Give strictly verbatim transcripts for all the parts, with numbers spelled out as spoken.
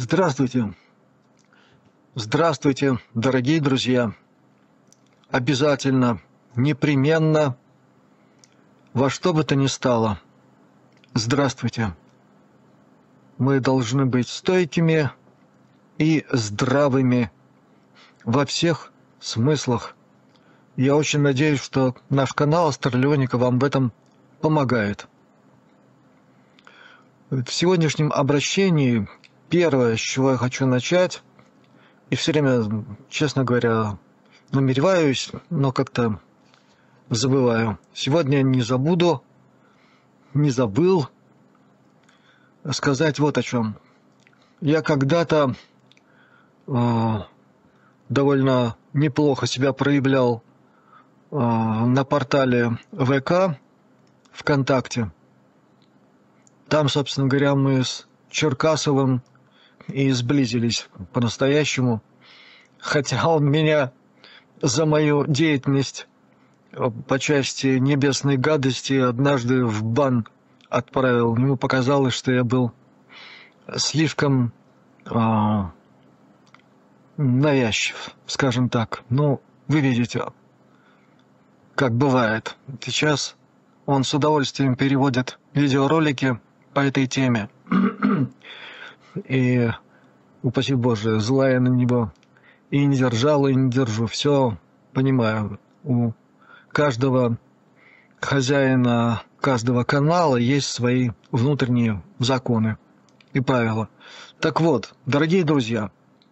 Здравствуйте. Здравствуйте, дорогие друзья. Обязательно, непременно, во что бы то ни стало. Здравствуйте. Мы должны быть стойкими и здравыми во всех смыслах. Я очень надеюсь, что наш канал Астралионика вам в этом помогает. В сегодняшнем обращении первое, с чего я хочу начать, и все время, честно говоря, намереваюсь, но как-то забываю. Сегодня не забуду, не забыл сказать вот о чем. Я когда-то э, довольно неплохо себя проявлял э, на портале ВК ВКонтакте. Там, собственно говоря, мы с Черкасовым и сблизились по-настоящему, хотя он меня за мою деятельность по части небесной гадости однажды в бан отправил. Ему показалось, что я был слишком э, навязчив, скажем так. Ну, вы видите, как бывает. Сейчас он с удовольствием переводит видеоролики по этой теме. И, упаси Боже, зла я на него и не держал, и не держу. Все понимаю. У каждого хозяина, каждого канала есть свои внутренние законы и правила. Так вот, дорогие друзья,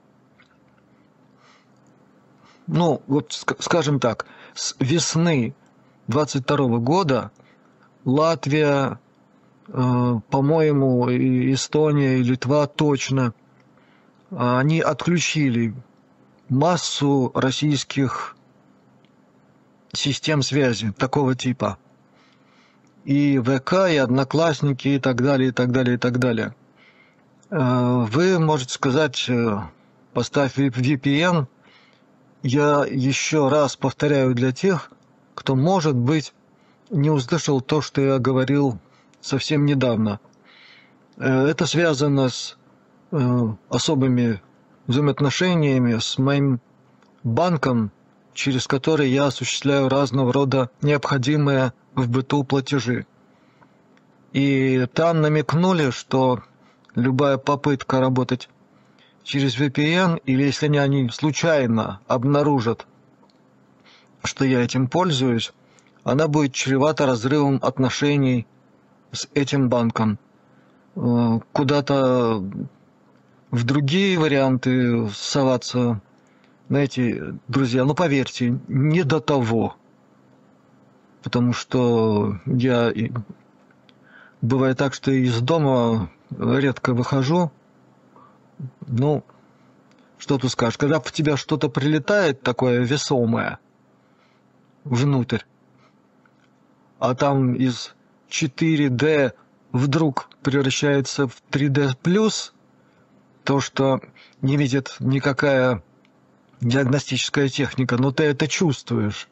ну, вот скажем так, с весны двадцать второго года Латвия, по-моему, и Эстония, и Литва точно, они отключили массу российских систем связи такого типа. И ВК, и Одноклассники, и так далее, и так далее, и так далее. Вы можете сказать, поставь ви пи эн. Я еще раз повторяю для тех, кто, может быть, не услышал то, что я говорил совсем недавно. Это связано с э, особыми взаимоотношениями с моим банком, через который я осуществляю разного рода необходимые в быту платежи. И там намекнули, что любая попытка работать через ви пи эн, или если они случайно обнаружат, что я этим пользуюсь, она будет чревата разрывом отношений с этим банком. Куда-то в другие варианты соваться, знаете, друзья, ну поверьте, не до того. Потому что я, бывает так, что из дома редко выхожу. Ну, что тут скажешь, когда в тебя что-то прилетает такое весомое внутрь, а там из четыре дэ вдруг превращается в три дэ плюс, то, что не видит никакая диагностическая техника, но ты это чувствуешь,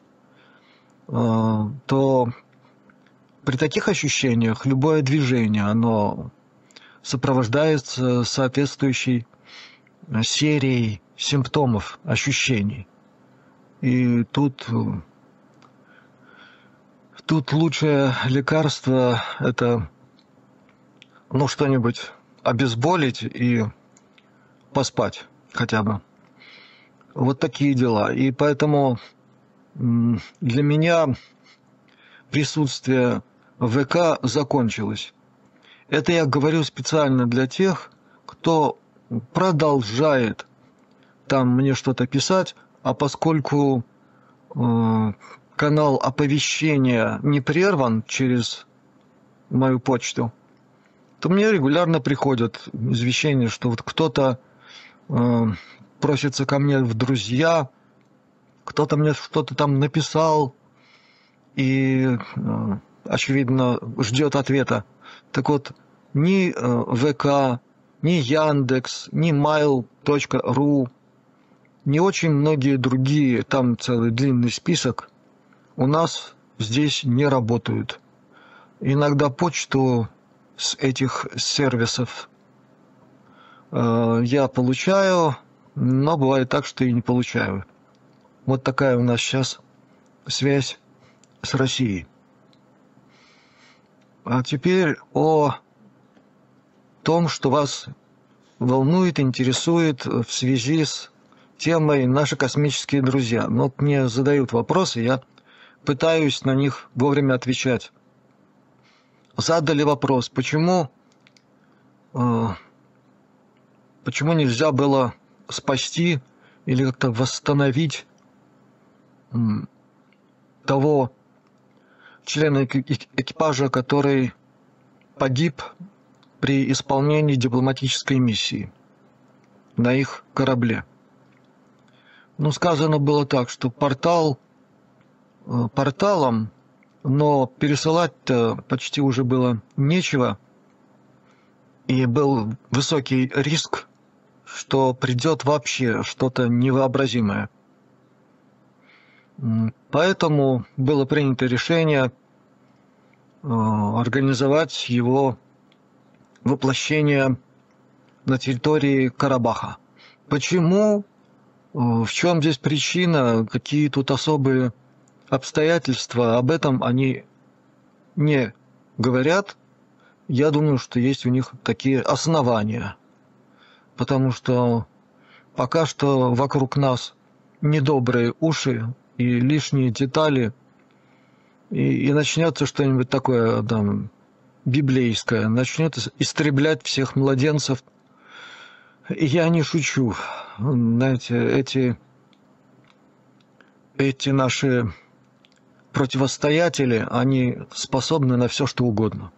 то при таких ощущениях любое движение, оно сопровождается соответствующей серией симптомов, ощущений. И тут... Тут лучшее лекарство – это, ну, что-нибудь обезболить и поспать хотя бы. Вот такие дела. И поэтому для меня присутствие в ВК закончилось. Это я говорю специально для тех, кто продолжает там мне что-то писать, а поскольку... Э, канал оповещения не прерван через мою почту, то мне регулярно приходят извещения, что вот кто-то э, просится ко мне в друзья, кто-то мне что-то там написал и, э, очевидно, ждет ответа. Так вот, ни э, ВК, ни Яндекс, ни mail точка ру, ни очень многие другие, там целый длинный список, у нас здесь не работают. Иногда почту с этих сервисов э, я получаю, но бывает так, что и не получаю. Вот такая у нас сейчас связь с Россией. А теперь о том, что вас волнует, интересует в связи с темой «Наши космические друзья». Но мне задают вопросы, я пытаюсь на них вовремя отвечать. Задали вопрос, почему, э, почему нельзя было спасти или как-то восстановить э, того члена экипажа, который погиб при исполнении дипломатической миссии на их корабле. Ну, сказано было так, что портал э, порталом, но пересылать-то почти уже было нечего, и был высокий риск, что придет вообще что-то невообразимое. Поэтому было принято решение э, организовать его воплощение на территории Карабаха. Почему? В чем здесь причина? Какие тут особые обстоятельства? Об этом они не говорят. Я думаю, что есть у них такие основания. Потому что пока что вокруг нас недобрые уши и лишние детали, и, и начнется что-нибудь такое там библейское, начнет истреблять всех младенцев. И я не шучу. Знаете, эти, эти наши противостоятели, они способны на все, что угодно.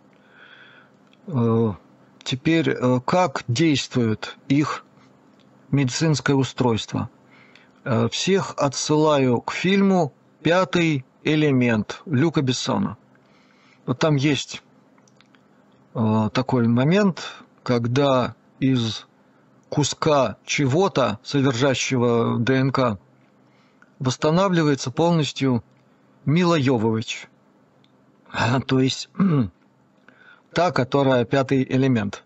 Теперь, как действует их медицинское устройство? Всех отсылаю к фильму «Пятый элемент» Люка Бессона. Вот там есть такой момент, когда из куска чего-то, содержащего ДНК, восстанавливается полностью Мила Йовович. То есть та, которая пятый элемент.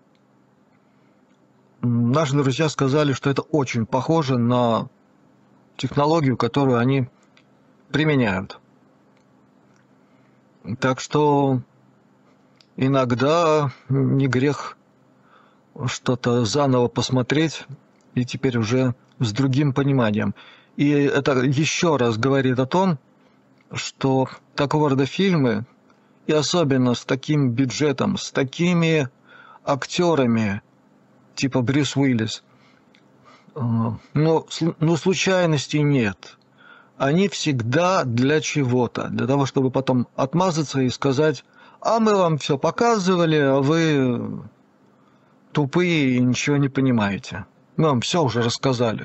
Наши друзья сказали, что это очень похоже на технологию, которую они применяют. Так что иногда не грех что-то заново посмотреть, и теперь уже с другим пониманием. И это еще раз говорит о том, что такого рода фильмы, и особенно с таким бюджетом, с такими актерами, типа Брюс Уиллис, но, но случайностей нет. Они всегда для чего-то, для того, чтобы потом отмазаться и сказать: а мы вам все показывали, а вы тупые и ничего не понимаете. Мы вам все уже рассказали.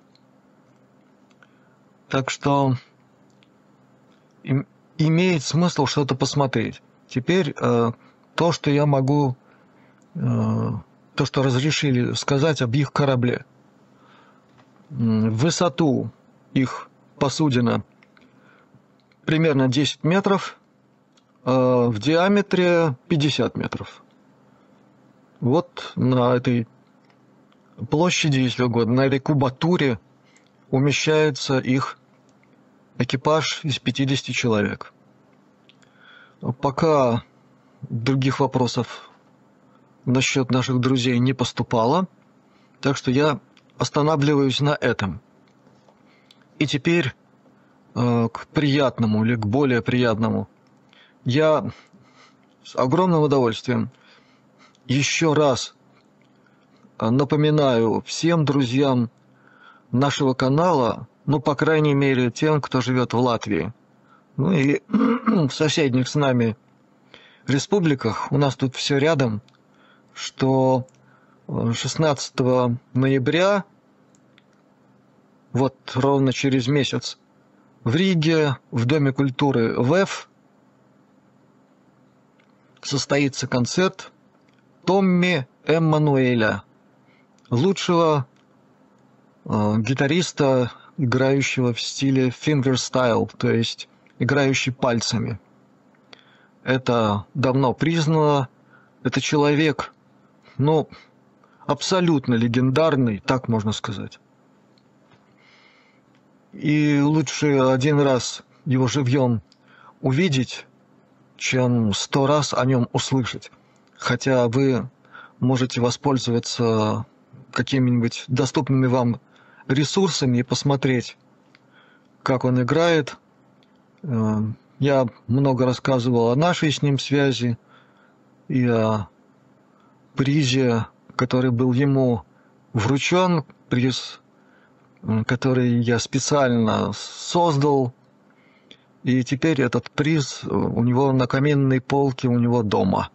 Так что им, имеет смысл что-то посмотреть. Теперь э, то, что я могу, э, то, что разрешили сказать об их корабле. В высоту их посудина примерно десять метров, э, в диаметре пятьдесят метров. Вот на этой площади, если угодно, на этой кубатуре умещается их экипаж из пятидесяти человек. Пока других вопросов насчет наших друзей не поступало, так что я останавливаюсь на этом. И теперь э, к приятному или к более приятному. Я с огромным удовольствием еще раз напоминаю всем друзьям нашего канала, ну, по крайней мере, тем, кто живет в Латвии, ну и в соседних с нами республиках, у нас тут все рядом, что шестнадцатого ноября, вот ровно через месяц, в Риге, в Доме культуры ВЭФ, состоится концерт Томми Эммануэля, лучшего э, гитариста, играющего в стиле фингерстайл, то есть играющий пальцами. Это давно признано. Это человек, ну, абсолютно легендарный, так можно сказать. И лучше один раз его живьем увидеть, чем сто раз о нем услышать. Хотя вы можете воспользоваться какими-нибудь доступными вам ресурсами и посмотреть, как он играет. Я много рассказывал о нашей с ним связи и о призе, который был ему вручен, приз, который я специально создал. И теперь этот приз у него на каминной полке у него дома.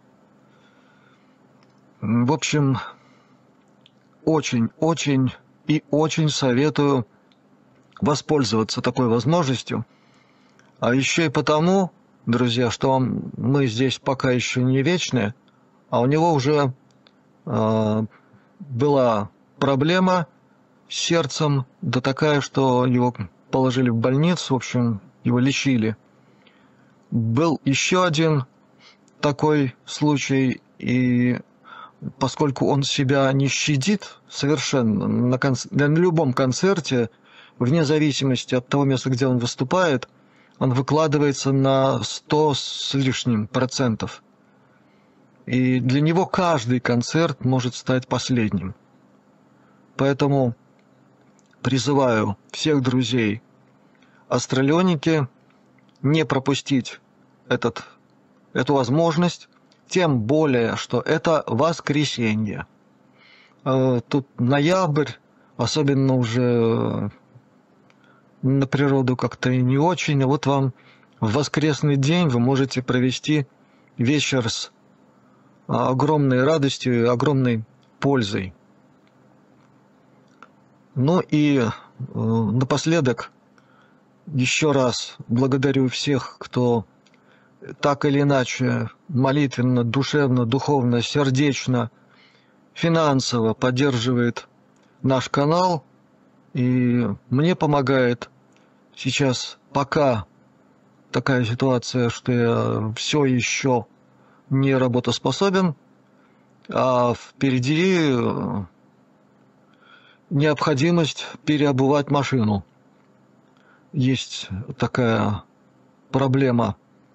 В общем, очень-очень и очень советую воспользоваться такой возможностью. А еще и потому, друзья, что мы здесь пока еще не вечны, а у него уже э, была проблема с сердцем, да такая, что его положили в больницу, в общем, его лечили. Был еще один такой случай, и поскольку он себя не щадит совершенно на, конц... на любом концерте, вне зависимости от того места, где он выступает, он выкладывается на сто с лишним процентов. И для него каждый концерт может стать последним. Поэтому призываю всех друзей астралионики не пропустить этот, эту возможность, тем более, что это воскресенье. Тут ноябрь, особенно уже на природу как-то и не очень, а вот вам в воскресный день вы можете провести вечер с огромной радостью и огромной пользой. Ну и напоследок еще раз благодарю всех, кто так или иначе молитвенно, душевно, духовно, сердечно, финансово поддерживает наш канал. И мне помогает сейчас пока такая ситуация, что я все еще не работоспособен, а впереди необходимость переобувать машину. Есть такая проблема.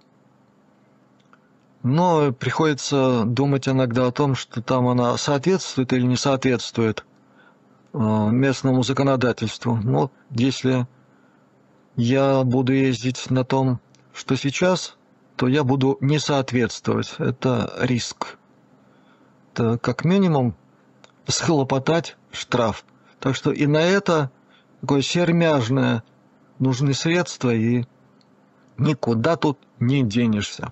Но приходится думать иногда о том, что там она соответствует или не соответствует местному законодательству. Но если я буду ездить на том, что сейчас, то я буду не соответствовать. Это риск. Это как минимум схлопотать штраф. Так что и на это такое сермяжное нужны средства, и никуда тут не денешься.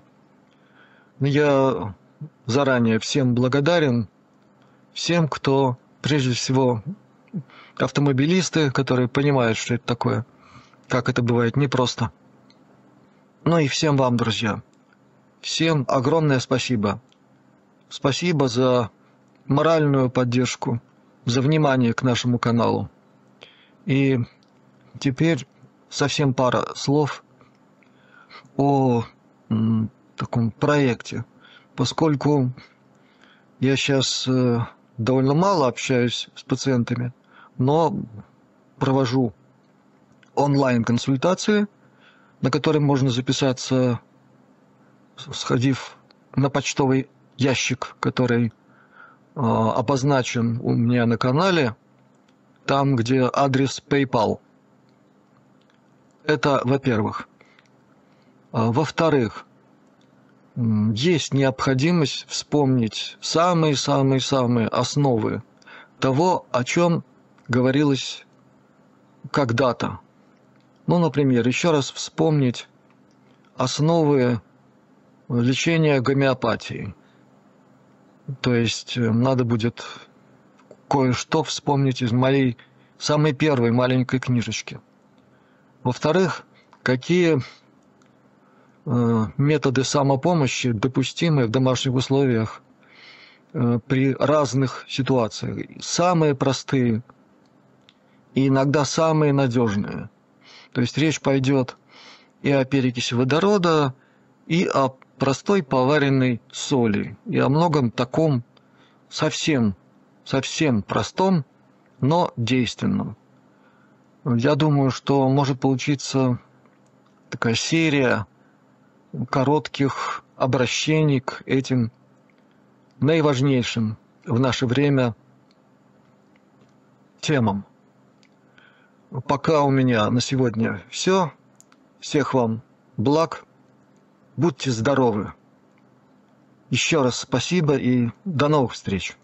Я заранее всем благодарен, всем, кто, прежде всего, автомобилисты, которые понимают, что это такое, как это бывает непросто. Ну и всем вам, друзья, всем огромное спасибо. Спасибо за моральную поддержку, за внимание к нашему каналу. И теперь совсем пара слов о м, таком проекте. Поскольку я сейчас э, довольно мало общаюсь с пациентами, но провожу онлайн-консультации, на которые можно записаться, сходив на почтовый ящик, который э, обозначен у меня на канале, там, где адрес PayPal. Это, во-первых. Во-вторых, есть необходимость вспомнить самые-самые-самые основы того, о чем говорилось когда-то. Ну, например, еще раз вспомнить основы лечения гомеопатией. То есть надо будет кое-что вспомнить из моей самой первой маленькой книжечки. Во-вторых, какие э, методы самопомощи допустимы в домашних условиях э, при разных ситуациях. Самые простые и иногда самые надежные. То есть речь пойдет и о перекиси водорода, и о простой поваренной соли, и о многом таком совсем совсем простом, но действенном. Я думаю, что может получиться такая серия коротких обращений к этим наиважнейшим в наше время темам. Пока у меня на сегодня все. Всех вам благ. Будьте здоровы. Еще раз спасибо и до новых встреч.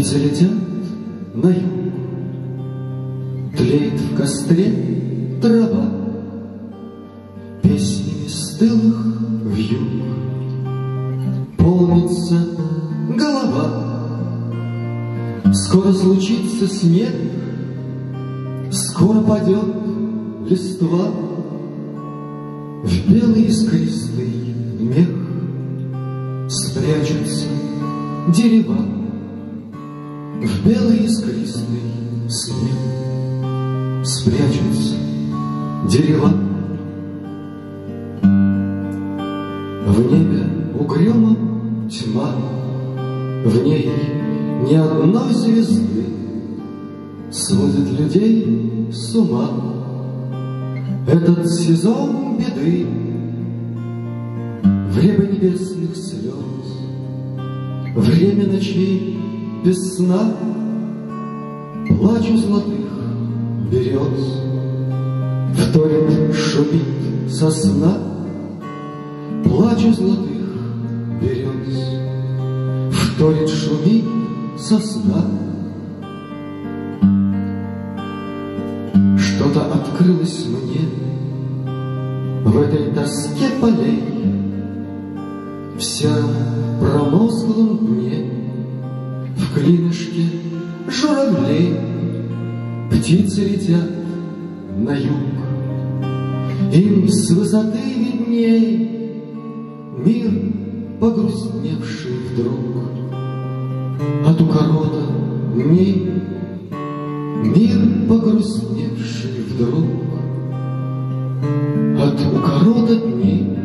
Птицы летят на юг, тлеет в костре трава, песнями стылых вьюг полнится голова. Скоро случится снег, скоро падет листва, в белый искристый мех спрячутся дерева, в белый искристый снег спрячутся дерева. В небе угрюма тьма, в ней ни одной звезды, сводит людей с ума этот сезон беды. Время небесных слез, время ночей без сна, плачу золотых берез, вторит шумит сосна, плачу золотых берез, вторит шумит сосна. Что-то открылось мне в этой тоске полей, в сером промозглом дне, в клинышке журавлей. Птицы летят на юг, им с высоты видней мир, погрустневший вдруг от укорота дней, мир, погрустневший вдруг от укорота дней.